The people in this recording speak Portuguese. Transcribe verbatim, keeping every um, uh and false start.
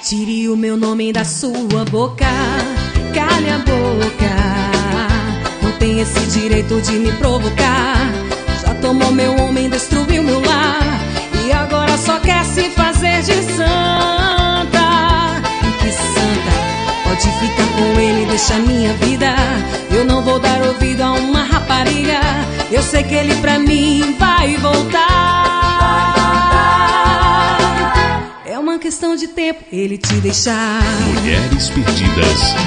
Tire o meu nome da sua boca, cale a boca. Não tem esse direito de me provocar. Já tomou meu homem, destruiu meu lar, e agora só quer se fazer de santa. E que santa, pode ficar com ele, deixa minha vida. Eu não vou dar ouvido a uma rapariga. Eu sei que ele pra mim vai voltar. É uma questão de tempo ele te deixar. Mulheres Perdidas.